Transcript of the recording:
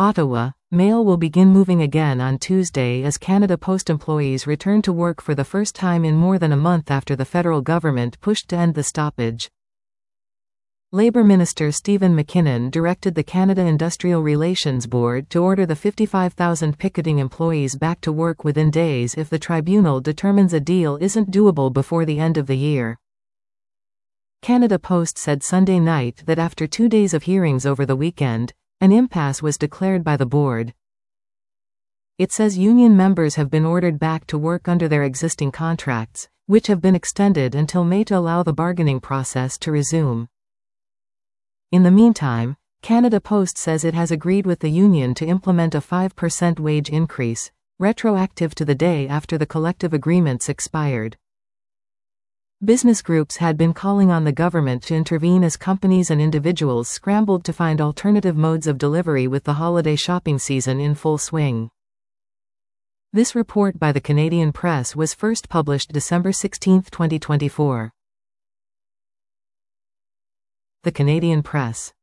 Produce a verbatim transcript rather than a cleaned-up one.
Ottawa, mail will begin moving again on Tuesday as Canada Post employees return to work for the first time in more than a month after the federal government pushed to end the stoppage. Labour Minister Stephen McKinnon directed the Canada Industrial Relations Board to order the fifty-five thousand picketing employees back to work within days if the tribunal determines a deal isn't doable before the end of the year. Canada Post said Sunday night that after two days of hearings over the weekend, an impasse was declared by the board. It says union members have been ordered back to work under their existing contracts, which have been extended until May to allow the bargaining process to resume. In the meantime, Canada Post says it has agreed with the union to implement a five percent wage increase, retroactive to the day after the collective agreements expired. Business groups had been calling on the government to intervene as companies and individuals scrambled to find alternative modes of delivery with the holiday shopping season in full swing. This report by the Canadian Press was first published December sixteenth, twenty twenty-four. The Canadian Press.